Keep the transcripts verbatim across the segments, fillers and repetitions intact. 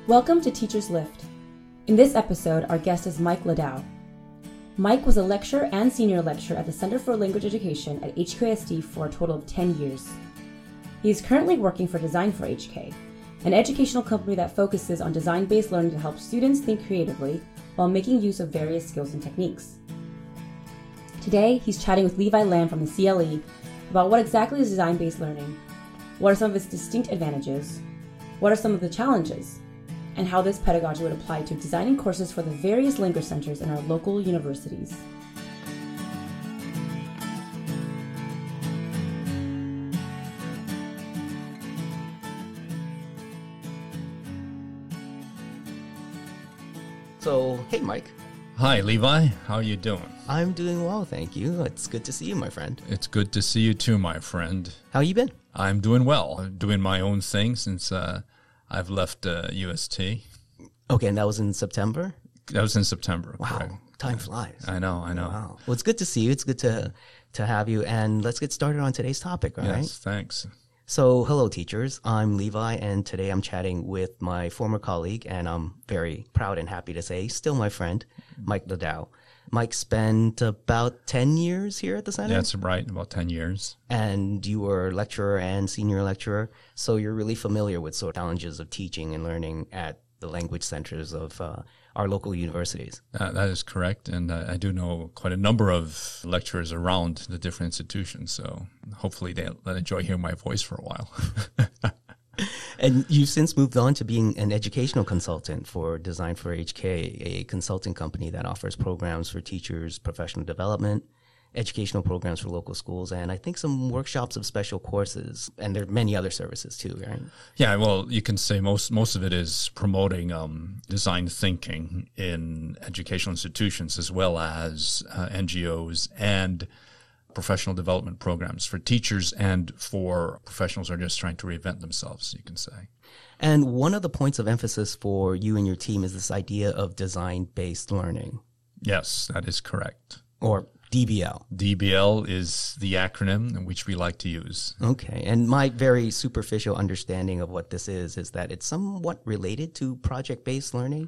Welcome to Teachers Lift. In this episode, our guest is Mike Ladau. Mike was a lecturer and senior lecturer at the Center for Language Education at H K S D for a total of ten years. He is currently working for Design for H K, an educational company that focuses on design-based learning to help students think creatively while making use of various skills and techniques. Today, he's chatting with Levi Lam from the C L E about what exactly is design-based learning, what are some of its distinct advantages, what are some of the challenges, and how this pedagogy would apply to designing courses for the various language centers in our local universities. So, hey Mike. Hi Levi, how are you doing? I'm doing well, thank you. It's good to see you, my friend. It's good to see you too, my friend. How you been? I'm doing well. I'm doing my own thing since uh, I've left uh, U S T. Okay, and that was in September? That was in September. Wow, correct. Time flies. I know, I know. Wow. Well, it's good to see you. It's good to to have you. And let's get started on today's topic, all yes, right? thanks. So, hello, teachers. I'm Levi, and today I'm chatting with my former colleague, and I'm very proud and happy to say, still my friend, Mike Ladau. Mike spent about ten years here at the center? That's right, about ten years. And you were lecturer and senior lecturer, so you're really familiar with sort of challenges of teaching and learning at the language centers of uh, our local universities. Uh, that is correct, and uh, I do know quite a number of lecturers around the different institutions, so hopefully they'll, they'll enjoy hearing my voice for a while. And you've since moved on to being an educational consultant for Design for H K, a consulting company that offers programs for teachers, professional development, educational programs for local schools, and I think some workshops of special courses. And there are many other services too, right? Yeah, well, you can say most most of it is promoting um, design thinking in educational institutions as well as uh, N G Os and professional development programs for teachers and for professionals who are just trying to reinvent themselves, you can say. And one of the points of emphasis for you and your team is this idea of design-based learning. Yes, that is correct. Or D B L. D B L is the acronym which we like to use. Okay. And my very superficial understanding of what this is is that it's somewhat related to project-based learning.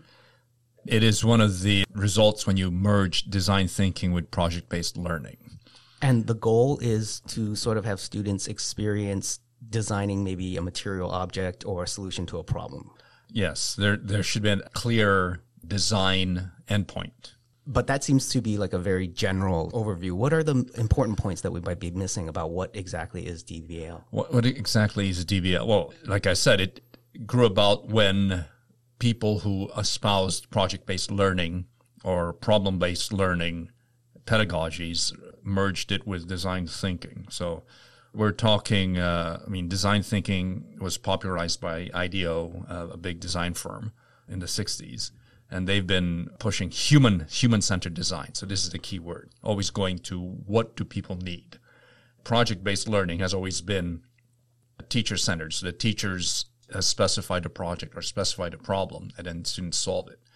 It is one of the results when you merge design thinking with project-based learning. And the goal is to sort of have students experience designing maybe a material object or a solution to a problem. Yes, there there should be a clear design endpoint. But that seems to be like a very general overview. What are the important points that we might be missing about what exactly is D B L? What, what exactly is D B L? Well, like I said, it grew about when people who espoused project-based learning or problem-based learning pedagogies merged it with design thinking. So we're talking, uh, I mean, design thinking was popularized by IDEO, uh, a big design firm in the sixties. And they've been pushing human, human-centered design. So this is the key word, always going to what do people need. Project-based learning has always been teacher-centered. So the teachers uh, specified a project or specified a problem, and then students solve it.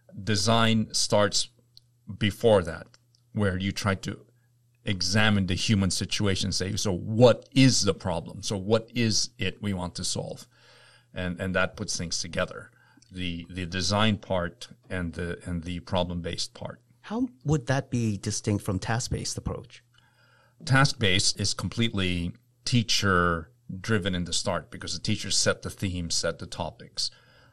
Design starts before that, where you try to examine the human situation and say, so what is the problem? So what is it we want to solve? And and that puts things together. The the design part and the and the problem-based part. How would that be distinct from task-based approach? Task-based is completely teacher-driven in the start because the teachers set the themes, set the topics.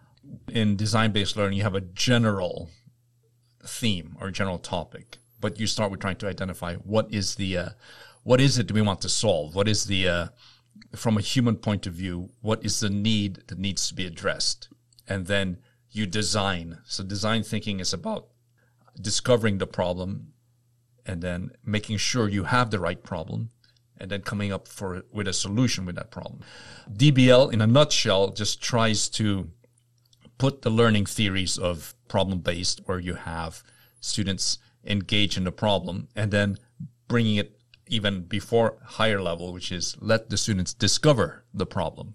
In design-based learning, you have a general theme or general topic, but you start with trying to identify what is the uh, what is it we want to solve? What is the uh, from a human point of view, what is the need that needs to be addressed? And then you design. So design thinking is about discovering the problem and then making sure you have the right problem and then coming up for with a solution with that problem. D B L, in a nutshell, just tries to put the learning theories of problem-based where you have students engage in the problem and then bringing it even before higher level, which is let the students discover the problem.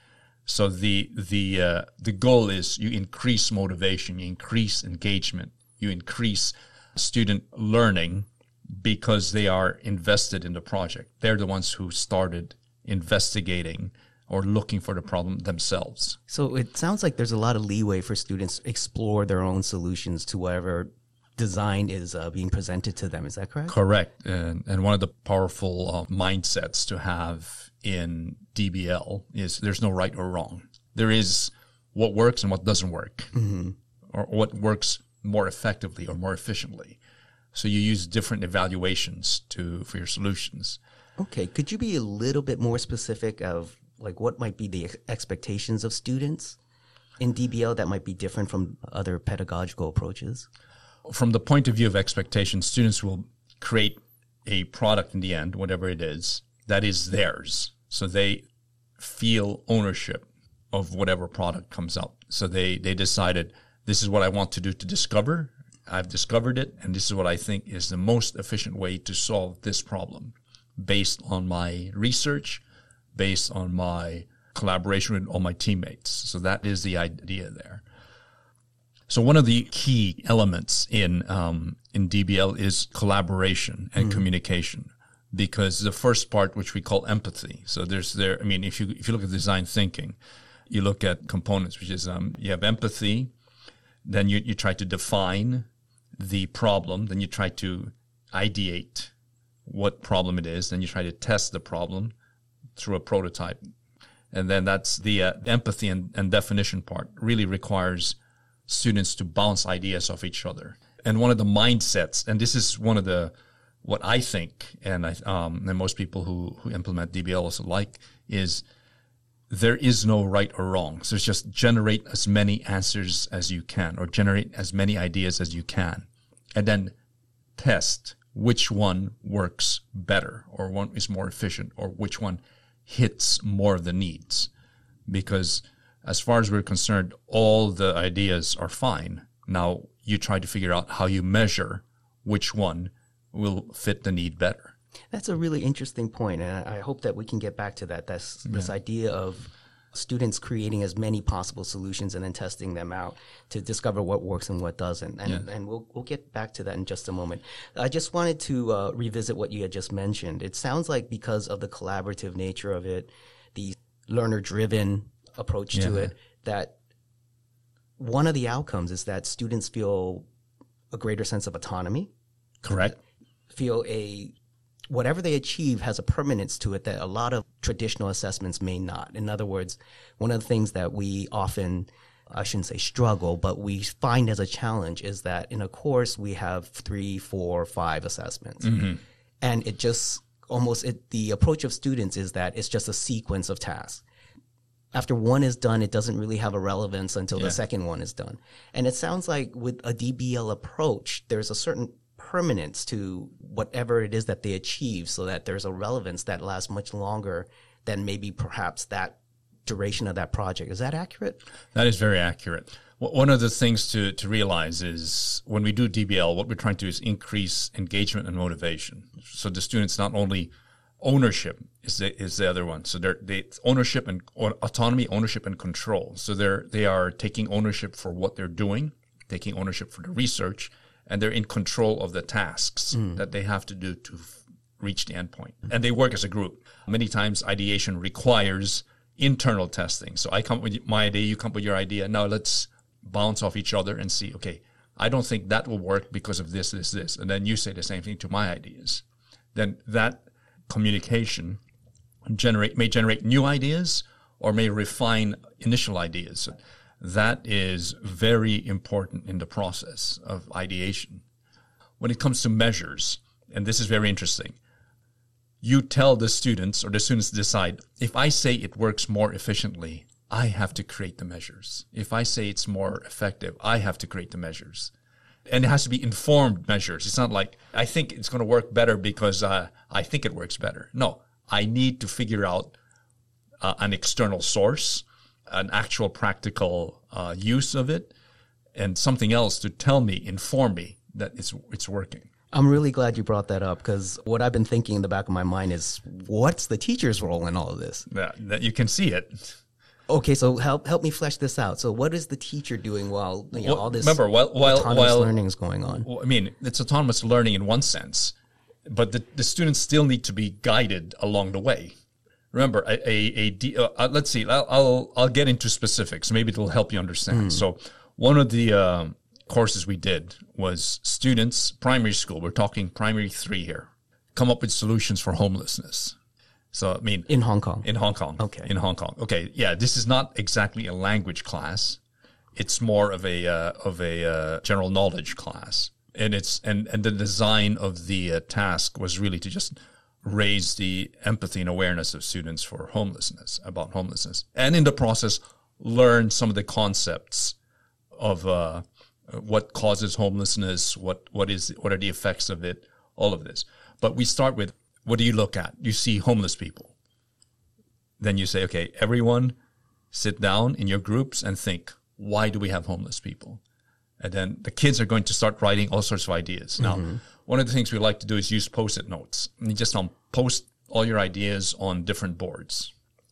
So the the uh, the goal is you increase motivation, you increase engagement, you increase student learning because they are invested in the project. They're the ones who started investigating or looking for the problem themselves. So it sounds like there's a lot of leeway for students to explore their own solutions to whatever design is uh, being presented to them. Is that correct? Correct. And, and one of the powerful uh, mindsets to have in D B L is there's no right or wrong. There is what works and what doesn't work, mm-hmm. or what works more effectively or more efficiently. So you use different evaluations to for your solutions. Okay. Could you be a little bit more specific of like what might be the ex- expectations of students in D B L that might be different from other pedagogical approaches? From the point of view of expectations, students will create a product in the end, whatever it is, that is theirs. So they feel ownership of whatever product comes out. So they, they decided, this is what I want to do to discover. I've discovered it, and this is what I think is the most efficient way to solve this problem based on my research, based on my collaboration with all my teammates. So that is the idea there. So one of the key elements in um, in D B L is collaboration and mm-hmm. communication, because the first part, which we call empathy. So there's there. I mean, if you if you look at design thinking, you look at components, which is um, you have empathy, then you you try to define the problem, then you try to ideate what problem it is, then you try to test the problem through a prototype, and then that's the uh, empathy and, and definition part really requires students to bounce ideas off each other. And one of the mindsets, and this is one of the, what I think, and I, um, and most people who, who implement D B L also like, is there is no right or wrong. So it's just generate as many answers as you can, or generate as many ideas as you can, and then test which one works better, or one is more efficient, or which one hits more of the needs. Because as far as we're concerned, all the ideas are fine. Now you try to figure out how you measure which one will fit the need better. That's a really interesting point, and I hope that we can get back to that. That's this yeah. idea of students creating as many possible solutions and then testing them out to discover what works and what doesn't. And, yeah. and we'll we'll get back to that in just a moment. I just wanted to uh, revisit what you had just mentioned. It sounds like because of the collaborative nature of it, the learner-driven approach yeah. to it, that one of the outcomes is that students feel a greater sense of autonomy. Correct. Feel a whatever they achieve has a permanence to it that a lot of traditional assessments may not. In other words, one of the things that we often, I shouldn't say struggle, but we find as a challenge is that in a course we have three, four, five assessments. Mm-hmm. And it just almost, it, the approach of students is that it's just a sequence of tasks. After one is done, it doesn't really have a relevance until yeah. the second one is done. And it sounds like with a D B L approach, there's a certain permanence to whatever it is that they achieve, so that there's a relevance that lasts much longer than maybe perhaps that duration of that project. Is that accurate? That is very accurate. One of the things to, to realize is when we do D B L, what we're trying to do is increase engagement and motivation. So the students not only ownership is the, is the other one. So they're they ownership and autonomy, ownership and control. So they're they are taking ownership for what they're doing, taking ownership for the research, and they're in control of the tasks mm. that they have to do to f- reach the endpoint. And they work as a group. Many times ideation requires internal testing. So I come with my idea, you come with your idea. Now let's bounce off each other and see, okay, I don't think that will work because of this, this, this. And then you say the same thing to my ideas. Then that communication generate may generate new ideas or may refine initial ideas. That is very important in the process of ideation. When it comes to measures, and this is very interesting, you tell the students, or the students decide, if I say it works more efficiently, I have to create the measures. If I say it's more effective, I have to create the measures. And it has to be informed measures. It's not like, I think it's going to work better because uh, I think it works better. No, I need to figure out uh, an external source, an actual practical uh, use of it, and something else to tell me, inform me that it's it's working. I'm really glad you brought that up, because what I've been thinking in the back of my mind is, what's the teacher's role in all of this? Yeah, that you can see it. Okay, so help help me flesh this out. So what is the teacher doing while you know, well, all this remember, while, while, autonomous while, learning is going on? Well, I mean, it's autonomous learning in one sense, but the, the students still need to be guided along the way. Remember, a, a, a D, uh, let's see, I'll, I'll, I'll get into specifics. Maybe it'll help you understand. Mm. So one of the uh, courses we did was students, primary school, we're talking primary three here, come up with solutions for homelessness. So, I mean. In Hong Kong. In Hong Kong. Okay. In Hong Kong. Okay. Yeah. This is not exactly a language class. It's more of a, uh, of a, uh, general knowledge class. And it's, and, and the design of the uh, task was really to just raise the empathy and awareness of students for homelessness, about homelessness. And in the process, learn some of the concepts of, uh, what causes homelessness, what, what is, what are the effects of it, all of this. But we start with, what do you look at? You see homeless people. Then you say, okay, everyone sit down in your groups and think, why do we have homeless people? And then the kids are going to start writing all sorts of ideas. Now, mm-hmm. one of the things we like to do is use Post-it notes. And you just um, post all your ideas on different boards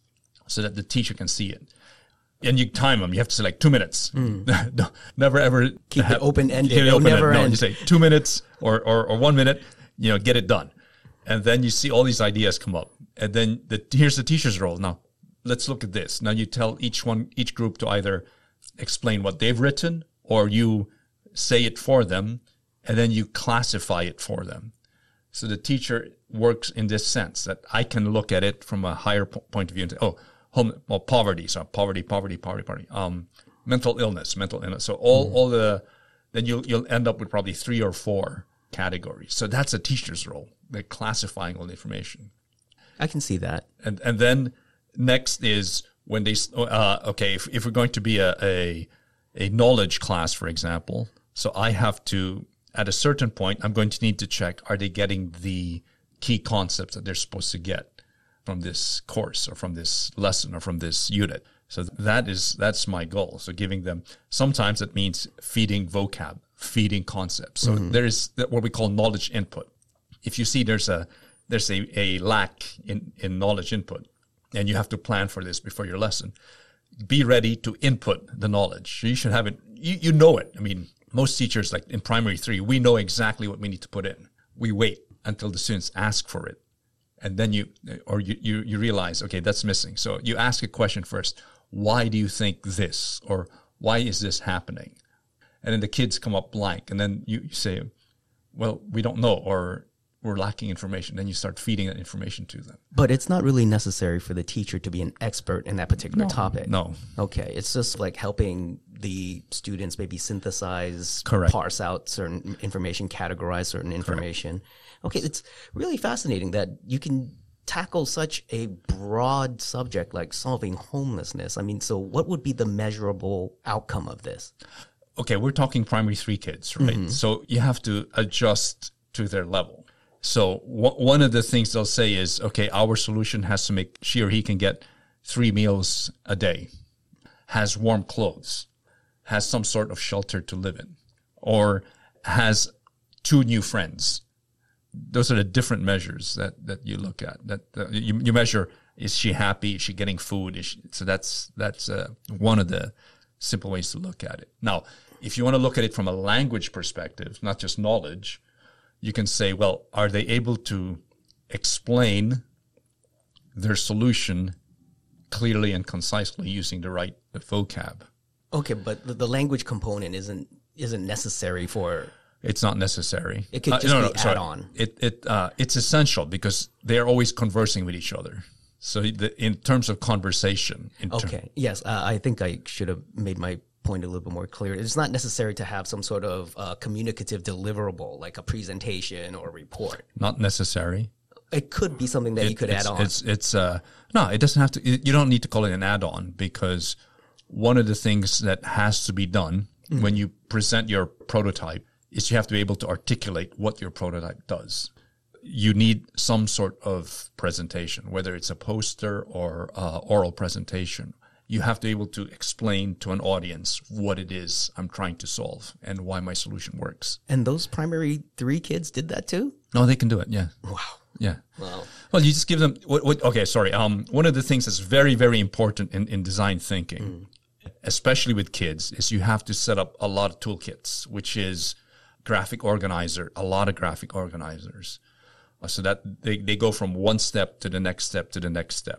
so that the teacher can see it. And you time them. You have to say like two minutes. Mm. no, never ever keep have, it open-ended. Keep it It'll open-ended. never No, end. you say two minutes or, or, or one minute, you know, get it done. And then you see all these ideas come up. And then the, here's the teacher's role. Now, let's look at this. Now you tell each one, each group to either explain what they've written or you say it for them and then you classify it for them. So the teacher works in this sense that I can look at it from a higher po- point of view and say, oh, home, well, poverty. So poverty, poverty, poverty, poverty. Um, mental illness, mental illness. So all, mm-hmm. all the, then you'll, you'll end up with probably three or four categories. So that's a teacher's role. They're classifying all the information. I can see that. And and then next is when they, uh, okay, if, if we're going to be a, a, a knowledge class, for example, so I have to, at a certain point, I'm going to need to check, are they getting the key concepts that they're supposed to get from this course or from this lesson or from this unit? So that is, that's my goal. So giving them, sometimes it means feeding vocab, feeding concepts. So mm-hmm. there is what we call knowledge input. If you see there's a there's a, a lack in, in knowledge input, and you have to plan for this before your lesson, be ready to input the knowledge. You should have it. You, you know it. I mean, most teachers, like in primary three, we know exactly what we need to put in. We wait until the students ask for it, and then you or you you, you realize, okay, that's missing. So you ask a question first. Why do you think this? Or why is this happening? And then the kids come up blank, and then you, you say, well, we don't know, or we're lacking information. Then you start feeding that information to them. But it's not really necessary for the teacher to be an expert in that particular no, topic. No. Okay. It's just like helping the students maybe synthesize, Correct. parse out certain information, categorize certain information. Correct. Okay. It's really fascinating that you can tackle such a broad subject like solving homelessness. I mean, so what would be the measurable outcome of this? Okay, we're talking primary three kids, right? Mm-hmm. So you have to adjust to their level. So w- one of the things they'll say is, okay, our solution has to make she or he can get three meals a day, has warm clothes, has some sort of shelter to live in, or has two new friends. Those are the different measures that, that you look at. That uh, you, you measure, is she happy? Is she getting food? Is she, so that's that's uh, one of the simple ways to look at it. Now, if you want to look at it from a language perspective, not just knowledge, you can say, well, are they able to explain their solution clearly and concisely using the right vocab? Okay, but the, the language component isn't isn't necessary for... It's not necessary. It could just uh, no, be no, sorry. add-on. It, it, uh, it's essential because they're always conversing with each other. So the, in terms of conversation. In okay. Ter- yes, uh, I think I should have made my point a little bit more clear. It's not necessary to have some sort of uh, communicative deliverable, like a presentation or a report. Not necessary. It could be something that it, you could it's, add on. It's, it's, uh, no, it doesn't have to, you don't need to call it an add-on because one of the things that has to be done mm-hmm. when you present your prototype is you have to be able to articulate what your prototype does. You need some sort of presentation, whether it's a poster or uh, oral presentation. You have to be able to explain to an audience what it is I'm trying to solve and why my solution works. And those primary three kids did that too? No, they can do it, yeah. Wow. Yeah. Wow. Well, you just give them, what, what, okay, sorry. Um, one of the things that's very, very important in, in design thinking, mm. especially with kids, is you have to set up a lot of toolkits, which is graphic organizer, a lot of graphic organizers. So that they, they go from one step to the next step to the next step.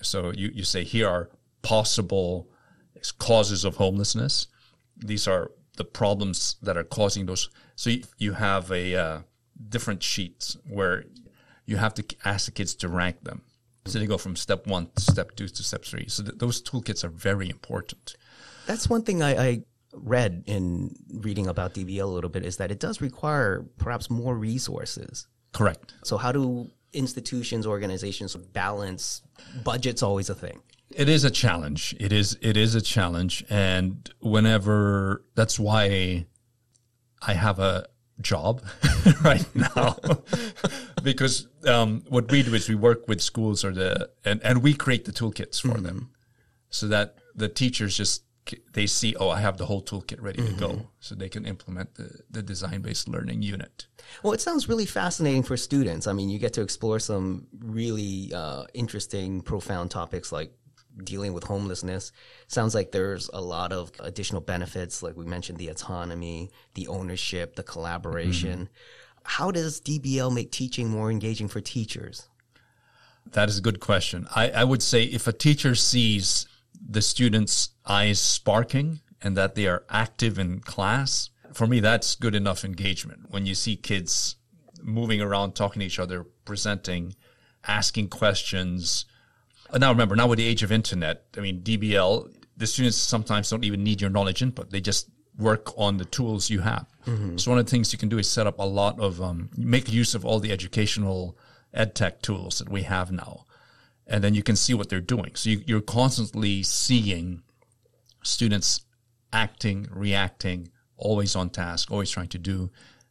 So you, you say, here are possible causes of homelessness. These are the problems that are causing those. So you, you have a uh, different sheets where you have to ask the kids to rank them. So they go from step one to step two to step three. So th- those toolkits are very important. That's one thing I, I read in reading about D B L a little bit, is that it does require perhaps more resources. Correct. So how do institutions, organizations balance? Budget's always a thing. It is a challenge. It is it is a challenge. And whenever, that's why I have a job right now. Because um, what we do is we work with schools or the and, and we create the toolkits for mm-hmm. them, so that the teachers just they see, oh, I have the whole toolkit ready mm-hmm. to go, so they can implement the, the design-based learning unit. Well, it sounds really fascinating for students. I mean, you get to explore some really uh, interesting, profound topics like dealing with homelessness. Sounds like there's a lot of additional benefits, like we mentioned, the autonomy, the ownership, the collaboration. Mm-hmm. How does D B L make teaching more engaging for teachers? That is a good question. I, I would say if a teacher sees the students' eyes sparking and that they are active in class, for me, that's good enough engagement. When you see kids moving around, talking to each other, presenting, asking questions. Now, remember, now with the age of internet, I mean, D B L, the students sometimes don't even need your knowledge input. They just work on the tools you have. Mm-hmm. So one of the things you can do is set up a lot of, um, make use of all the educational ed tech tools that we have now. And then you can see what they're doing. So you, you're constantly seeing students acting, reacting, always on task, always trying to do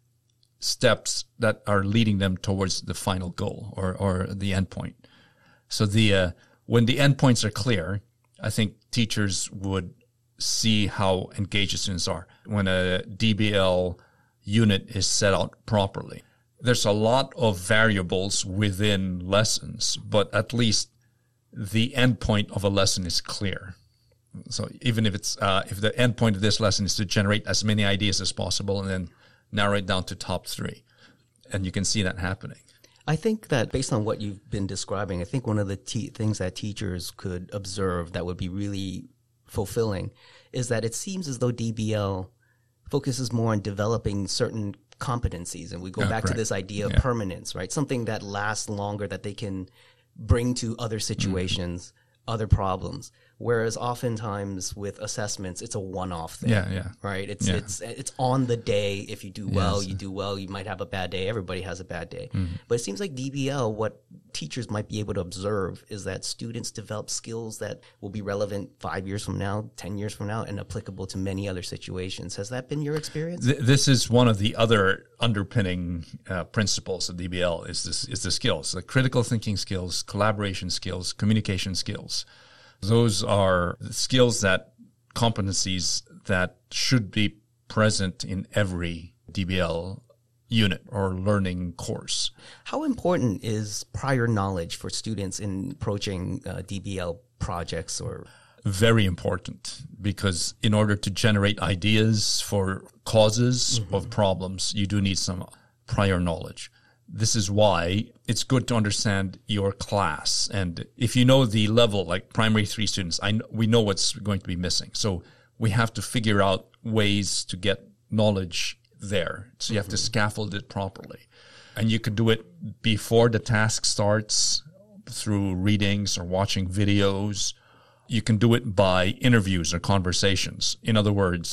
steps that are leading them towards the final goal or, or the end point. So the uh, when the endpoints are clear, I think teachers would see how engaged the students are. When a D B L unit is set out properly, there's a lot of variables within lessons, but at least the endpoint of a lesson is clear. So even if it's uh, if the endpoint of this lesson is to generate as many ideas as possible and then narrow it down to top three, and you can see that happening. I think that based on what you've been describing, I think one of the te- things that teachers could observe that would be really fulfilling is that it seems as though D B L focuses more on developing certain competencies. And we go yeah, back correct. to this idea of yeah. permanence, right? Something that lasts longer, that they can bring to other situations, mm-hmm. other problems. Whereas oftentimes with assessments, it's a one-off thing. Yeah, yeah. Right? It's yeah. it's it's on the day. If you do well, yes. you do well. You might have a bad day. Everybody has a bad day. Mm-hmm. But it seems like D B L, what teachers might be able to observe is that students develop skills that will be relevant five years from now, ten years from now, and applicable to many other situations. Has that been your experience? Th- this is one of the other underpinning uh, principles of D B L is this is the skills, the critical thinking skills, collaboration skills, communication skills. Those are skills that competencies that should be present in every D B L unit or learning course. How important is prior knowledge for students in approaching uh, D B L projects? Or very important, because in order to generate ideas for causes mm-hmm. of problems, you do need some prior knowledge. This is why it's good to understand your class. And if you know the level, like primary three students, I know, we know what's going to be missing. So we have to figure out ways to get knowledge there. So you have mm-hmm. to scaffold it properly. And you can do it before the task starts through readings or watching videos. You can do it by interviews or conversations. In other words,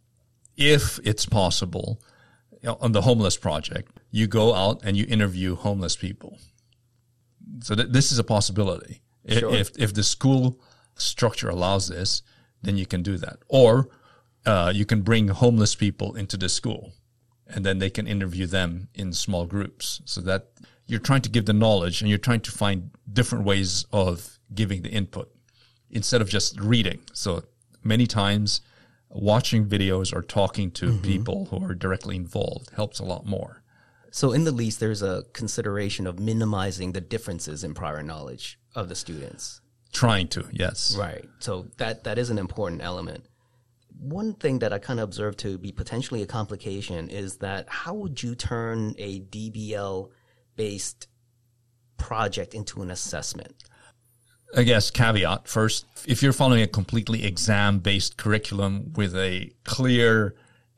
if it's possible, you know, on the homeless project, you go out and you interview homeless people. So th- this is a possibility. Sure. If if the school structure allows this, then you can do that. Or uh, you can bring homeless people into the school, and then they can interview them in small groups. So that you're trying to give the knowledge, and you're trying to find different ways of giving the input instead of just reading. So many times, watching videos or talking to mm-hmm. people who are directly involved helps a lot more. So in the least, there's a consideration of minimizing the differences in prior knowledge of the students. Trying to, yes. Right. So that that is an important element. One thing that I kind of observed to be potentially a complication is that how would you turn a D B L-based project into an assessment? I guess, caveat first, if you're following a completely exam-based curriculum with a clear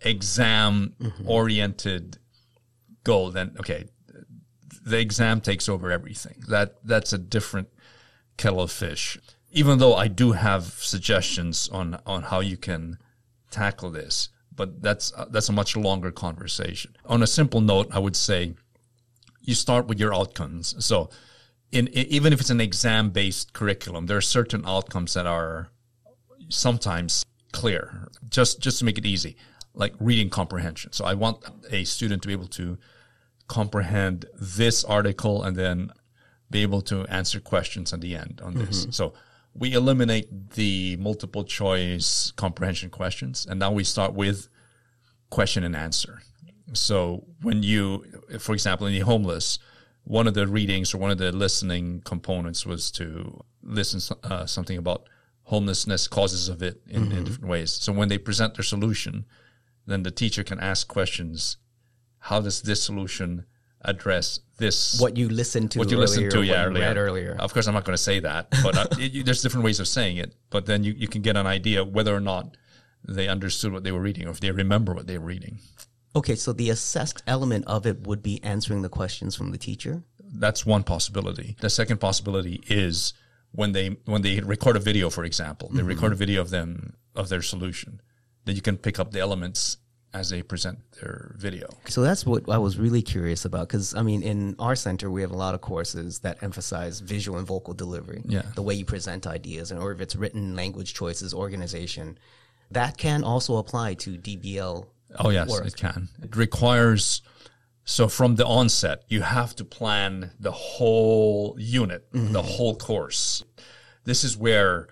exam-oriented mm-hmm. goal, then, okay, the exam takes over everything. That That's a different kettle of fish. Even though I do have suggestions on, on how you can tackle this, but that's uh, that's a much longer conversation. On a simple note, I would say you start with your outcomes. So in, in even if it's an exam-based curriculum, there are certain outcomes that are sometimes clear, just, just to make it easy, like reading comprehension. So I want a student to be able to comprehend this article and then be able to answer questions at the end on this. Mm-hmm. So we eliminate the multiple choice comprehension questions, and now we start with question and answer. So when you, for example, in the homeless, one of the readings or one of the listening components was to listen uh, something about homelessness, causes of it in, mm-hmm. in different ways. So when they present their solution, then the teacher can ask questions. How does this solution address this? What you listened to what you earlier, listened to, yeah, what you read earlier. Of course, I'm not going to say that, but uh, it, you, there's different ways of saying it. But then you, you can get an idea whether or not they understood what they were reading or if they remember what they were reading. Okay, so the assessed element of it would be answering the questions from the teacher? That's one possibility. The second possibility is when they when they record a video, for example, they mm-hmm. record a video of them of their solution, then you can pick up the elements as they present their video. So that's what I was really curious about, because, I mean, in our center, we have a lot of courses that emphasize visual and vocal delivery, yeah. the way you present ideas, and or if it's written, language choices, organization. That can also apply to D B L Oh, yes, work. It can. It requires, so from the onset, you have to plan the whole unit, mm-hmm. the whole course. This is where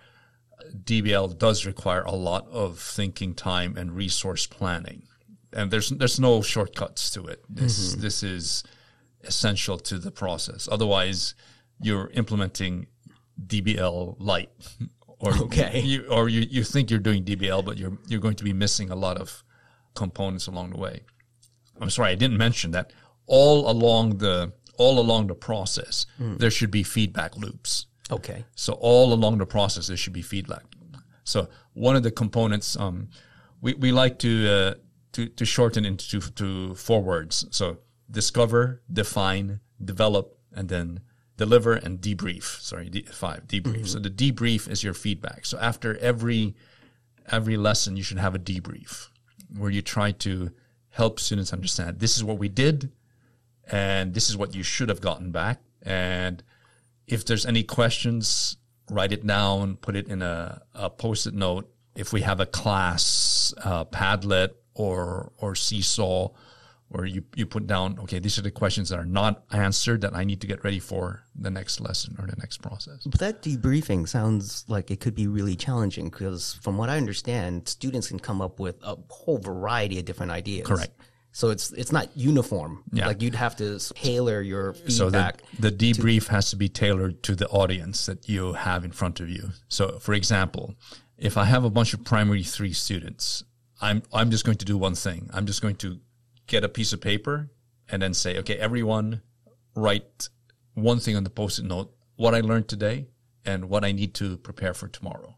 D B L does require a lot of thinking time and resource planning. And there's there's no shortcuts to it. This mm-hmm. this is essential to the process. Otherwise, you're implementing D B L light, or okay. you, or you, you think you're doing D B L, but you're you're going to be missing a lot of components along the way. I'm sorry, I didn't mention that all along the all along the process, mm. there should be feedback loops. Okay. So all along the process, there should be feedback. So one of the components, um, we we like to uh, to to shorten into to four words. So discover, define, develop, and then deliver and debrief. Sorry, de- five debrief. Mm-hmm. So the debrief is your feedback. So after every every lesson, you should have a debrief where you try to help students understand this is what we did, and this is what you should have gotten back. And if there's any questions, write it down, put it in a, a post-it note. If we have a class, uh, Padlet or or Seesaw, where you, you put down, okay, these are the questions that are not answered that I need to get ready for the next lesson or the next process. But that debriefing sounds like it could be really challenging because from what I understand, students can come up with a whole variety of different ideas. Correct. So it's it's not uniform. Yeah. Like you'd have to tailor your feedback. So the, the debrief to- has to be tailored to the audience that you have in front of you. So for example, if I have a bunch of primary three students, I'm I'm just going to do one thing. I'm just going to get a piece of paper and then say, okay, everyone write one thing on the post-it note, what I learned today and what I need to prepare for tomorrow.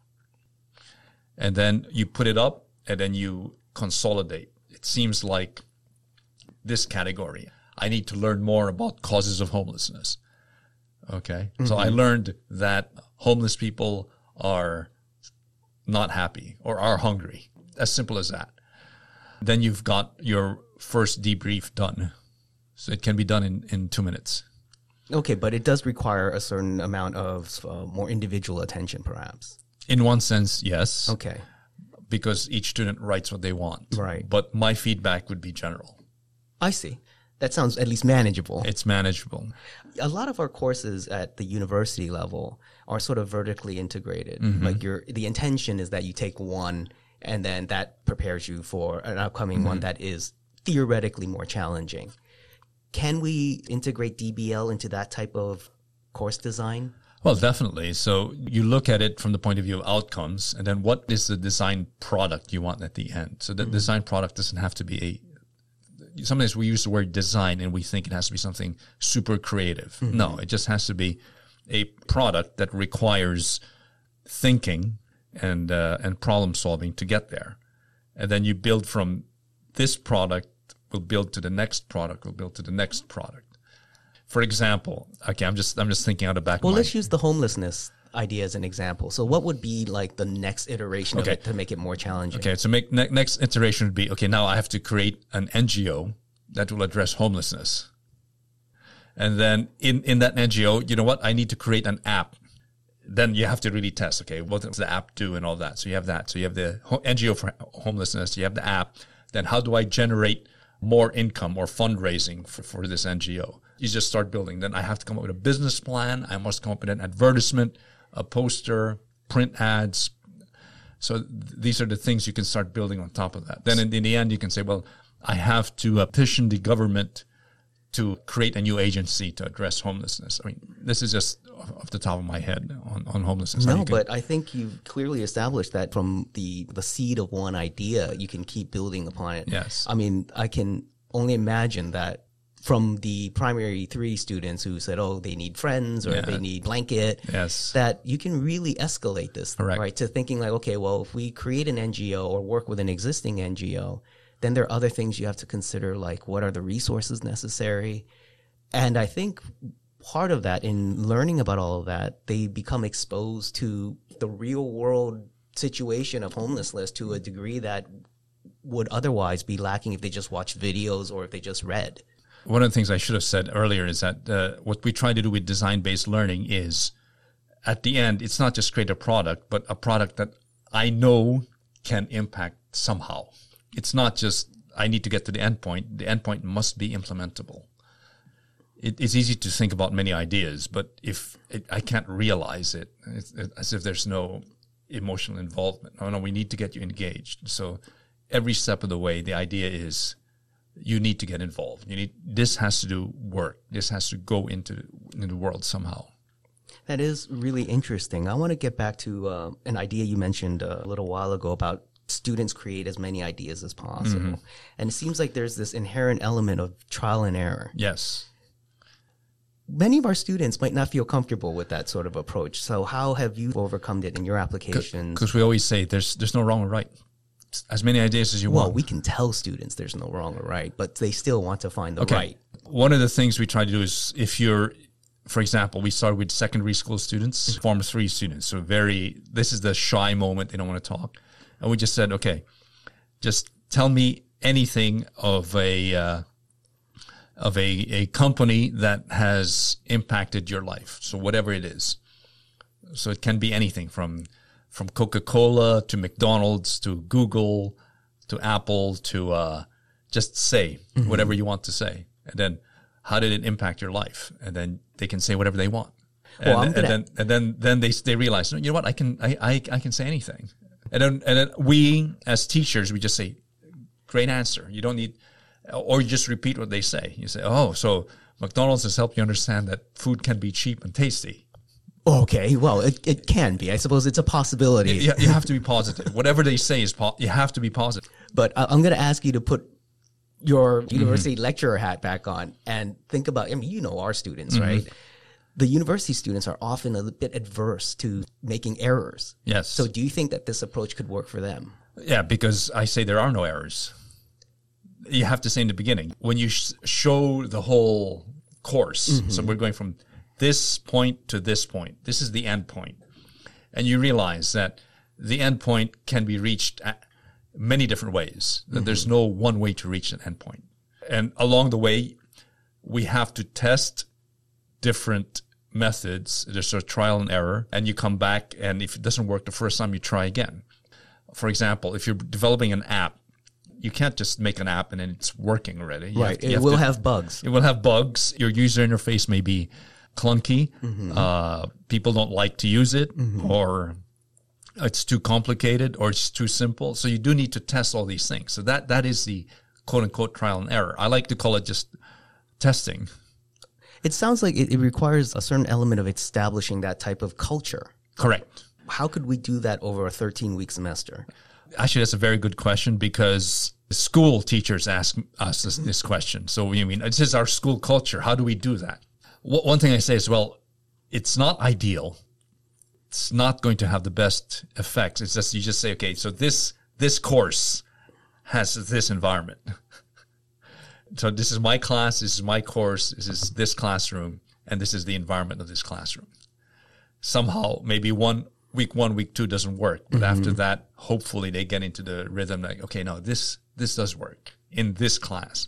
And then you put it up and then you consolidate. It seems like this category. I need to learn more about causes of homelessness. Okay. Mm-hmm. So I learned that homeless people are not happy or are hungry. As simple as that. Then you've got your first debrief done. So it can be done in, in two minutes. Okay, but it does require a certain amount of uh, more individual attention, perhaps. In one sense, yes. Okay. Because each student writes what they want. Right. But my feedback would be general. I see. That sounds at least manageable. It's manageable. A lot of our courses at the university level are sort of vertically integrated. Mm-hmm. Like your the intention is that you take one and then that prepares you for an upcoming mm-hmm. one that is theoretically more challenging. Can we integrate D B L into that type of course design? Well, definitely. So you look at it from the point of view of outcomes, and then what is the design product you want at the end? So the mm-hmm. design product doesn't have to be a, sometimes we use the word design and we think it has to be something super creative. Mm-hmm. No, it just has to be a product that requires thinking and uh, and problem solving to get there. And then you build from this product, will build to the next product, will build to the next product. For example, okay, I'm just I'm just thinking out of the back. Well, of my let's use the homelessness idea as an example. So what would be like the next iteration Okay. of it to make it more challenging? Okay, so make ne- next iteration would be, okay, now I have to create an N G O that will address homelessness. And then in, in that N G O, you know what? I need to create an app. Then you have to really test, okay, what does the app do and all that? So you have that. So you have the ho- N G O for homelessness, you have the app. Then how do I generate more income or fundraising for, for this N G O? You just start building. Then I have to come up with a business plan. I must come up with an advertisement, a poster, print ads. So th- these are the things you can start building on top of that. Then in, in the end, you can say, well, I have to uh, petition the government to create a new agency to address homelessness. I mean, this is just off the top of my head on, on homelessness. No, You can- but I think you've clearly established that from the, the seed of one idea, you can keep building upon it. Yes. I mean, I can only imagine that from the primary three students who said, oh, they need friends or Yeah. they need blanket, Yes. that you can really escalate this, Correct. right? To thinking like, okay, well, if we create an N G O or work with an existing N G O, then there are other things you have to consider, like what are the resources necessary? And I think part of that, in learning about all of that, they become exposed to the real world situation of homelessness to a degree that would otherwise be lacking if they just watched videos or if they just read. One of the things I should have said earlier is that uh, what we try to do with design-based learning is, at the end, it's not just create a product, but a product that I know can impact somehow. It's not just, I need to get to the endpoint. The endpoint must be implementable. It, it's easy to think about many ideas, but if it, I can't realize it, it's, it's as if there's no emotional involvement. No, no, we need to get you engaged. So every step of the way, the idea is, you need to get involved. You need, this has to do work. This has to go into, into the world somehow. That is really interesting. I want to get back to uh, an idea you mentioned a little while ago about students create as many ideas as possible. Mm-hmm. And it seems like there's this inherent element of trial and error. Yes. Many of our students might not feel comfortable with that sort of approach. So how have you overcome it in your applications? Because we always say there's there's no wrong or right. As many ideas as you well, want. Well, we can tell students there's no wrong or right, but they still want to find the okay. right. One of the things we try to do is, if you're, for example, we started with secondary school students, Form three students. So very, this is the shy moment. They don't want to talk. And we just said, okay, just tell me anything of a, uh, of a, a company that has impacted your life. So whatever it is. So it can be anything from from Coca-Cola to McDonald's to Google to Apple to uh, just say mm-hmm. whatever you want to say. And then how did it impact your life? And then they can say whatever they want. And, well, I'm gonna... and then and then then they they realize, you know what, I can I, I I can say anything. And then and then we as teachers, we just say, great answer. You don't need, or you just repeat what they say. You say, oh, so McDonald's has helped you understand that food can be cheap and tasty. Okay, well, it, it can be. I suppose it's a possibility. You, you have to be positive. Whatever they say is po- you have to be positive. But uh, I'm going to ask you to put your university mm-hmm. lecturer hat back on and think about, I mean, you know our students, mm-hmm. right? The university students are often a bit adverse to making errors. Yes. So do you think that this approach could work for them? Yeah, because I say there are no errors. You have to say in the beginning, when you sh- show the whole course, mm-hmm. so we're going from this point to this point. This is the end point. And you realize that the end point can be reached at many different ways, that mm-hmm. there's no one way to reach an end point. And along the way, we have to test different methods. There's a trial and error, and you come back, and if it doesn't work the first time, you try again. For example, if you're developing an app, you can't just make an app and then it's working already. You right. Have to, it have will to, have bugs. It will have bugs. Your user interface may be clunky. Mm-hmm. Uh, people don't like to use it, mm-hmm. or it's too complicated, or it's too simple. So you do need to test all these things. So that that is the quote unquote trial and error. I like to call it just testing. It sounds like it, it requires a certain element of establishing that type of culture. Correct. How could we do that over a thirteen week semester? Actually, that's a very good question, because school teachers ask us this, this question. So, you mean, this is our school culture. How do we do that? One thing I say is, well, it's not ideal. It's not going to have the best effects. It's just, you just say, okay, so this, this course has this environment. So this is my class, this is my course, this is this classroom, and this is the environment of this classroom. Somehow, maybe one week one, week two doesn't work, but mm-hmm. after that, hopefully they get into the rhythm like, okay, no, this this does work in this class.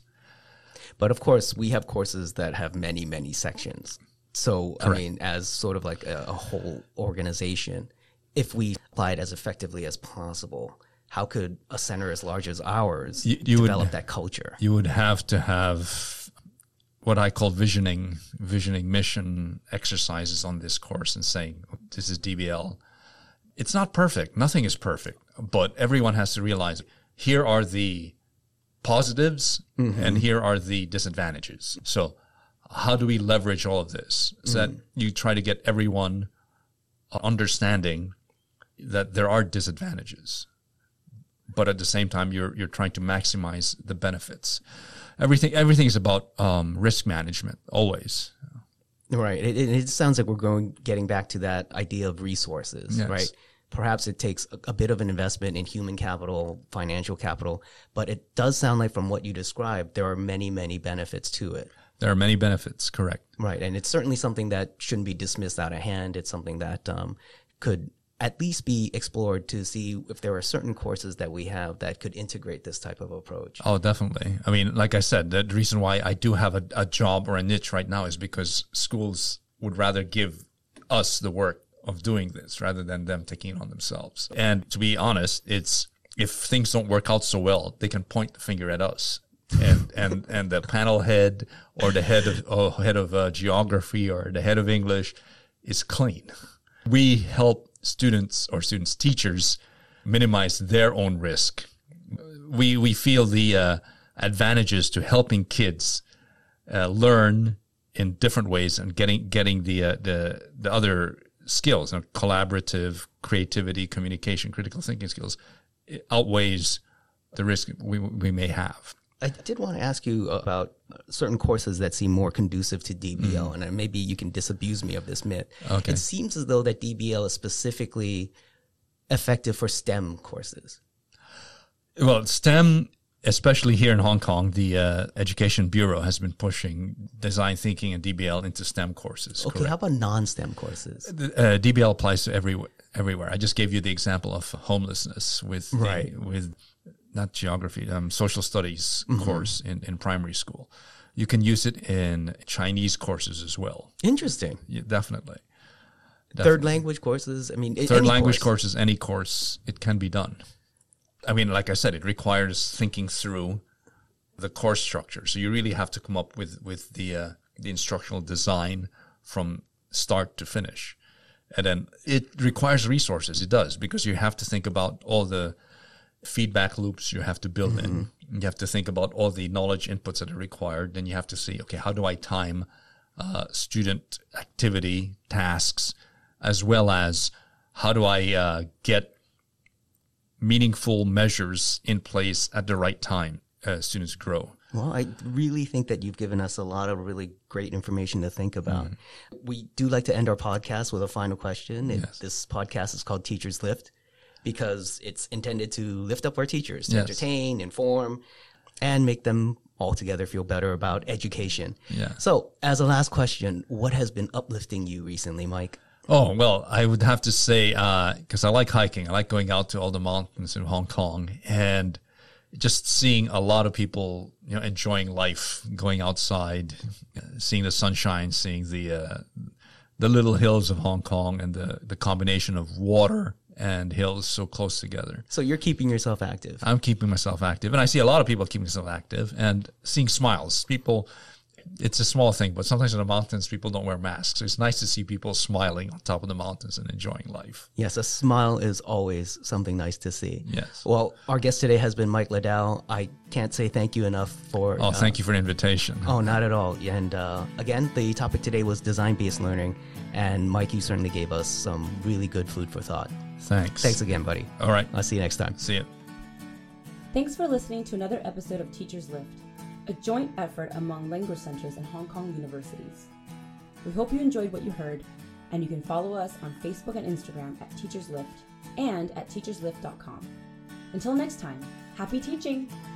But of course, we have courses that have many, many sections. So, Correct. I mean, as sort of like a, a whole organization, if we apply it as effectively as possible, how could a center as large as ours you, you develop would, that culture? You would have to have what I call visioning, visioning mission exercises on this course and saying, this is D B L. It's not perfect. Nothing is perfect. But everyone has to realize here are the positives mm-hmm. and here are the disadvantages. So how do we leverage all of this? So mm-hmm. that you try to get everyone understanding that there are disadvantages, but at the same time, you're you're trying to maximize the benefits. Everything everything is about um, risk management, always. Right. It, it, it sounds like we're going getting back to that idea of resources, yes. right? Perhaps it takes a, a bit of an investment in human capital, financial capital, but it does sound like from what you described, there are many, many benefits to it. There are many benefits, correct. Right. And it's certainly something that shouldn't be dismissed out of hand. It's something that um, could at least be explored to see if there are certain courses that we have that could integrate this type of approach. Oh, definitely. I mean, like I said, the reason why I do have a, a job or a niche right now is because schools would rather give us the work of doing this rather than them taking it on themselves. And to be honest, it's if things don't work out so well, they can point the finger at us. and and and the panel head or the head of oh, head of uh, geography or the head of English is clean. We help students or students' teachers minimize their own risk. We we feel the uh, advantages to helping kids uh, learn in different ways and getting getting the uh, the the other skills, you know, collaborative, creativity, communication, critical thinking skills, it outweighs the risk we we may have. I did want to ask you about certain courses that seem more conducive to D B L, mm. and maybe you can disabuse me of this myth. Okay. It seems as though that D B L is specifically effective for STEM courses. Well, STEM, especially here in Hong Kong, the uh, Education Bureau has been pushing design thinking and D B L into STEM courses. Okay, correct? How about non-STEM courses? Uh, D B L applies to every, everywhere. I just gave you the example of homelessness with right. the, with not geography, um, social studies mm-hmm. course in, in primary school. You can use it in Chinese courses as well. Interesting. Yeah, definitely. definitely. Third language courses? I mean, Third any language course. courses, any course, it can be done. I mean, like I said, it requires thinking through the course structure. So you really have to come up with, with the, uh, the instructional design from start to finish. And then it requires resources. It does, because you have to think about all the feedback loops you have to build mm-hmm. in. You have to think about all the knowledge inputs that are required. Then you have to see, okay, how do I time uh, student activity, tasks, as well as how do I uh, get meaningful measures in place at the right time as students grow. Well, I really think that you've given us a lot of really great information to think about. Mm-hmm. We do like to end our podcast with a final question. It, yes. This podcast is called Teachers Lift, because it's intended to lift up our teachers, to yes. entertain, inform, and make them altogether feel better about education. Yeah. So, as a last question, what has been uplifting you recently, Mike? Oh, well, I would have to say, because uh, I like hiking. I like going out to all the mountains in Hong Kong and just seeing a lot of people, you know, enjoying life, going outside, seeing the sunshine, seeing the uh, the little hills of Hong Kong and the, the combination of water and hills so close together. So you're keeping yourself active. I'm keeping myself active. And I see a lot of people keeping themselves active and seeing smiles. People, it's a small thing, but sometimes in the mountains, people don't wear masks. So it's nice to see people smiling on top of the mountains and enjoying life. Yes, a smile is always something nice to see. Yes. Well, our guest today has been Mike Ladau. I can't say thank you enough for... Oh, uh, thank you for the invitation. Oh, not at all. And uh, again, the topic today was design-based learning. And Mike, you certainly gave us some really good food for thought. Thanks. Thanks again, buddy. All right. I'll see you next time. See you. Thanks for listening to another episode of Teachers Lift, a joint effort among language centers and Hong Kong universities. We hope you enjoyed what you heard, And you can follow us on Facebook and Instagram at Teachers Lift and at teachers lift dot com. Until next time, happy teaching!